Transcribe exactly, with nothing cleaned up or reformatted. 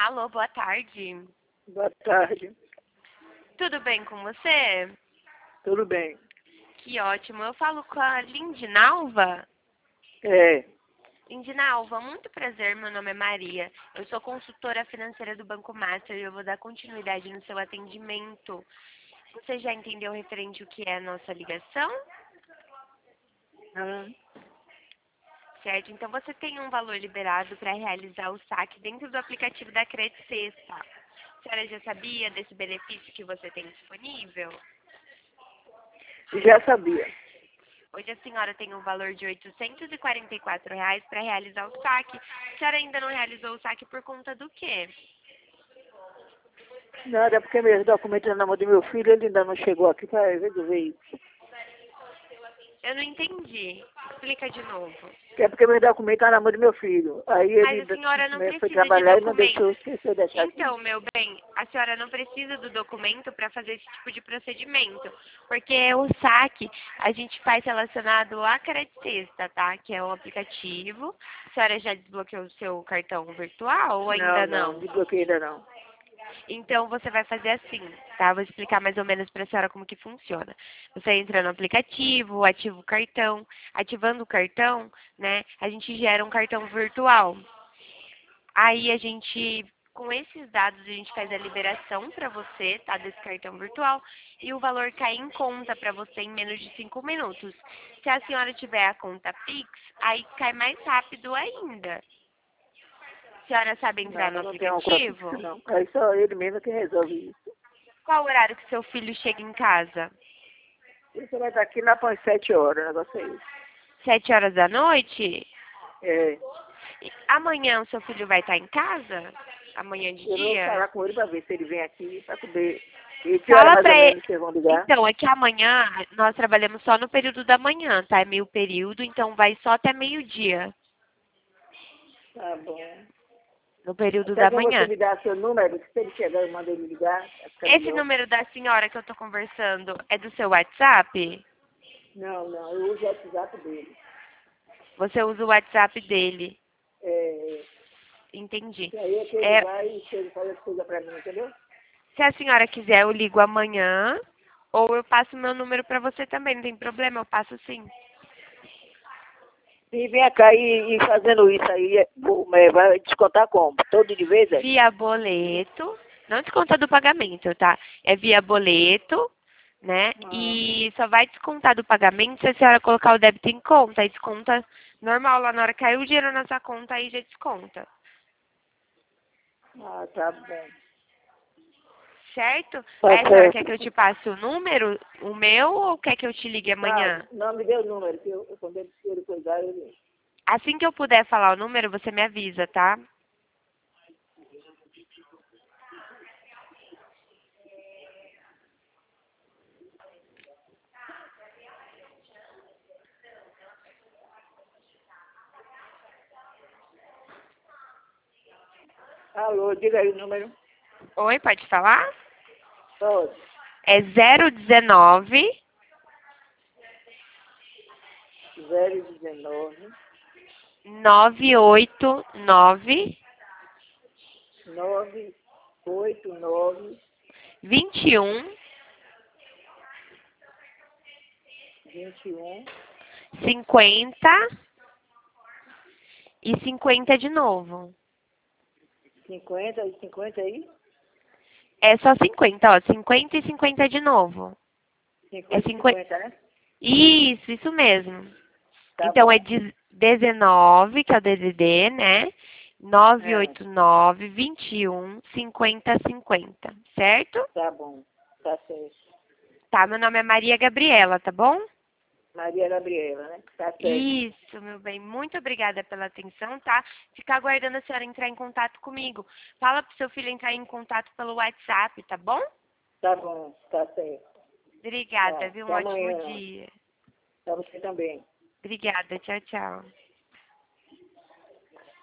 Alô, boa tarde. Boa tarde. Tudo bem com você? Tudo bem. Que ótimo. Eu falo com a Lindinalva. É. Lindinalva, muito prazer. Meu nome é Maria. Eu sou consultora financeira do Banco Master e eu vou dar continuidade no seu atendimento. Você já entendeu referente o que é a nossa ligação? Ah, Certo? Então você tem um valor liberado para realizar o saque dentro do aplicativo da Credit Sexta. A senhora já sabia desse benefício que você tem disponível? já sabia. Hoje a senhora tem um valor de oitocentos e quarenta e quatro reais para realizar o saque. A senhora ainda não realizou o saque por conta do quê? Nada, é porque meus documentos estão na mão do meu filho, ele ainda não chegou aqui para resolver isso. Eu não entendi. Explica de novo. É porque meus documentos estão na mão do meu filho. Aí Mas ele a senhora não né, foi precisa de trabalhar e não documento. deixou, esqueceu de deixar aqui. Então, meu bem, a senhora não precisa do documento para fazer esse tipo de procedimento, porque o saque a gente faz relacionado à Credit Sexta, tá? Que é o aplicativo. A senhora já desbloqueou o seu cartão virtual ou Não, ainda não, não? desbloqueei ainda não. Então, você vai fazer assim, tá? Vou explicar mais ou menos para a senhora como que funciona. Você entra no aplicativo, ativa o cartão. Ativando o cartão, né, a gente gera um cartão virtual. Aí a gente, com esses dados, a gente faz a liberação para você, tá, desse cartão virtual, e o valor cai em conta para você em menos de cinco minutos. Se a senhora tiver a conta Pix, aí cai mais rápido ainda. A senhora sabe entrar Não, no eu não tenho uma conta fixa, aplicativo? não. Aí só ele mesmo que resolve isso. Qual o horário que seu filho chega em casa? Você vai estar aqui lá para as sete horas, o negócio é isso. Sete horas da noite? É. E amanhã o seu filho vai estar em casa? Amanhã de Eu vou dia? falar com ele para ver se ele vem aqui para poder. E que hora Fala mais pra ou ele. menos vocês vão ligar? Então, é que amanhã nós trabalhamos só no período da manhã, tá? É meio período, então vai só até meio-dia. Tá bom. No período Até da que você manhã. me dá seu número, que se ele chegar, eu mando ele ligar. Vai ficar Esse melhor. número da senhora que eu tô conversando é do seu WhatsApp? Não, não, eu uso o WhatsApp dele. Você usa o WhatsApp dele. É, Entendi. e aí é que ele É, vai e ele fala as coisas pra mim, entendeu? se a senhora quiser, eu ligo amanhã. Ou eu passo meu número pra você também, não tem problema, eu passo sim. E vem cá e, e fazendo isso aí, é, vou- é, vai descontar como? Todo de vez, é? Via boleto, não desconta do pagamento, tá? É via boleto, né? Ah, E só vai descontar do pagamento se a senhora colocar o débito em conta. Aí desconta normal, lá na hora que caiu o dinheiro na sua conta, aí já desconta. ah, tá bom. Certo? Tá Aí a senhora quer que eu certo. te passe o número, o meu, ou quer que eu te ligue Tá, amanhã? não me dê o número, que eu, quando ele, se ele cuidar, ele... Assim que eu puder falar o número, você me avisa, tá? Alô, diga aí o número. Oi, pode falar? Pode. É zero dezenove, zero dezenove, nove oito nove, nove oito nove, vinte e um, vinte e um, cinquenta e cinquenta de novo. cinquenta e cinquenta aí? É só cinquenta, ó. cinquenta e cinquenta de novo. É cinquenta e cinquenta. cinquenta, né? Isso, isso mesmo. Tá Então é bom. de- dezenove, que é o D D D, né? É, novecentos e oitenta e nove, vinte e um, cinquenta, cinquenta. Certo? tá bom. Tá certo. Tá, meu nome é Maria Gabriela, tá bom? Maria Gabriela, né? Tá certo. Isso, meu bem. Muito obrigada pela atenção, tá? Ficar aguardando a senhora entrar em contato comigo. Fala pro seu filho entrar em contato pelo WhatsApp, tá bom? Tá bom, tá certo. Obrigada, Tá. viu? Um Até ótimo amanhã. dia. Pra você também. Obrigada. Tchau, tchau.